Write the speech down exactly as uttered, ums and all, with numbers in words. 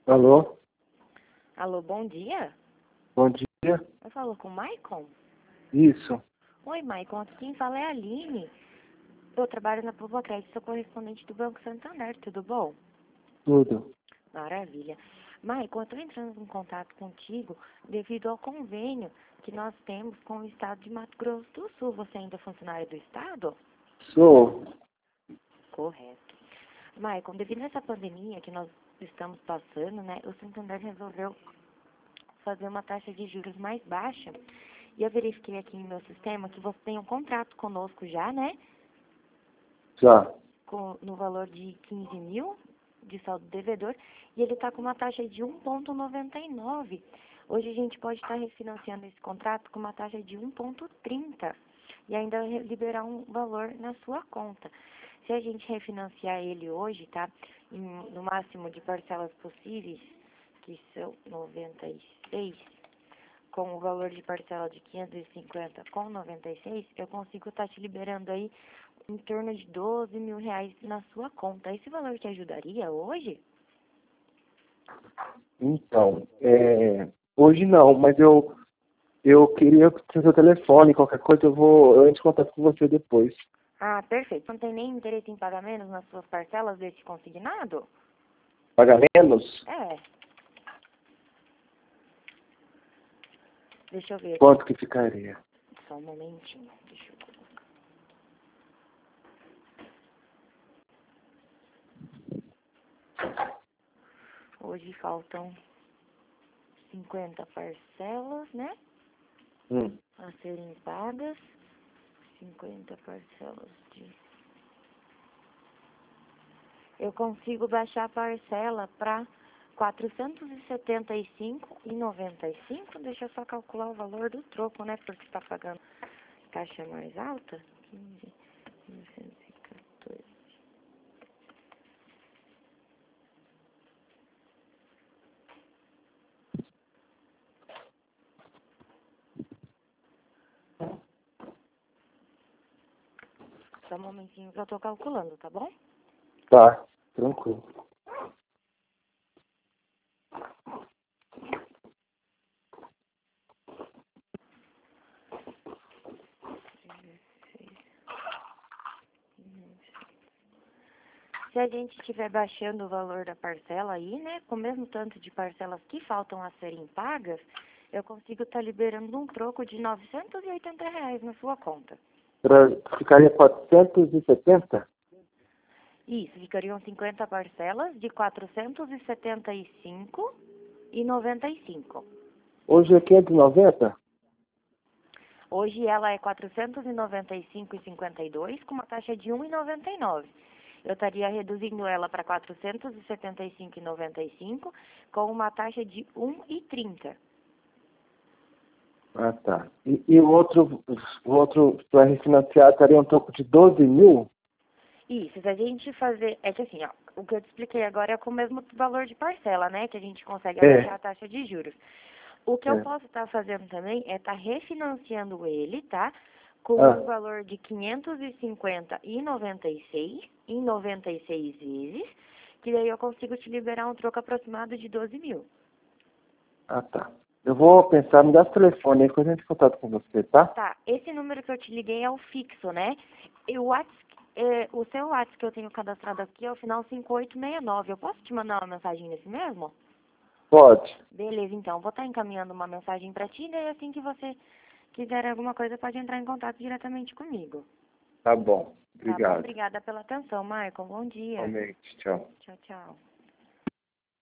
Alô? Alô, bom dia. Bom dia. Eu falo com o Maicon? Isso. Oi, Maicon. Aqui quem fala é a Aline. Eu trabalho na Povo Crédito, sou correspondente do Banco Santander, tudo bom? Tudo. Maravilha. Maicon, eu estou entrando em contato contigo devido ao convênio que nós temos com o estado de Mato Grosso do Sul. Você ainda é funcionário do estado? Sou. Correto. Maicon, devido a essa pandemia que nós estamos passando, né, o Santander resolveu fazer uma taxa de juros mais baixa. E eu verifiquei aqui no meu sistema que você tem um contrato conosco já, né? Já. Com, no valor de quinze mil de saldo devedor. E ele está com uma taxa de um vírgula noventa e nove. Hoje a gente pode estar refinanciando esse contrato com uma taxa de um vírgula trinta. E ainda liberar um valor na sua conta. Se a gente refinanciar ele hoje, tá? Em, no máximo de parcelas possíveis, que são noventa e seis, com o valor de parcela de quinhentos e cinquenta com noventa e seis, eu consigo estar te liberando aí em torno de doze mil reais na sua conta. Esse valor te ajudaria hoje? Então, é, hoje não, mas eu, eu queria ter seu telefone, qualquer coisa eu vou, eu entro em contato com você depois. Ah, perfeito. Não tem nem interesse em pagar menos nas suas parcelas desse consignado? Paga menos? É. Deixa eu ver aqui. Quanto que ficaria? Só um momentinho. Deixa eu colocar. Hoje faltam cinquenta parcelas, né? Hum. A serem pagas. cinquenta parcelas de... Eu consigo baixar a parcela para quatrocentos e setenta e cinco reais e noventa e cinco centavos. Deixa eu só calcular o valor do troco, né? Porque está pagando taxa mais alta. quinze mil novecentos e quatorze. Só um momentinho que eu tô calculando, tá bom? Tá, tranquilo. Se a gente estiver baixando o valor da parcela aí, né, com o mesmo tanto de parcelas que faltam a serem pagas, eu consigo estar liberando um troco de novecentos e oitenta reais na sua conta. Pra, ficaria quatrocentos e setenta? Isso, ficariam cinquenta parcelas de quatrocentos e setenta e cinco reais e noventa e cinco centavos. Hoje é quinhentos e noventa? Hoje ela é quatrocentos e noventa e cinco reais e cinquenta e dois centavos com uma taxa de um real e noventa e nove centavos. Eu estaria reduzindo ela para quatrocentos e setenta e cinco reais e noventa e cinco centavos com uma taxa de um real e trinta centavos. Ah, tá. E, e o outro, o outro para refinanciar estaria um troco de doze mil? Isso, se a gente fazer... É que assim, ó, o que eu te expliquei agora é com o mesmo valor de parcela, né? Que a gente consegue É. abaixar a taxa de juros. O que eu É. posso estar fazendo também é estar refinanciando ele, tá? Com Ah, um valor de quinhentos e cinquenta reais e noventa e seis centavos, em noventa e seis vezes, que daí eu consigo te liberar um troco aproximado de doze mil. ah, tá. Eu vou pensar, me dá o telefone aí, depois a gente em contato com você, tá? Tá, esse número que eu te liguei é o fixo, né? E o WhatsApp, é, o seu WhatsApp que eu tenho cadastrado aqui é o final cinco oito seis nove. Eu posso te mandar uma mensagem nesse mesmo? Pode. Beleza, então. Vou estar encaminhando uma mensagem para ti, daí assim que você quiser alguma coisa, pode entrar em contato diretamente comigo. Tá bom. Tá bom? Obrigado. Obrigada pela atenção, Maicon. Bom dia. Realmente. Tchau. Tchau, tchau.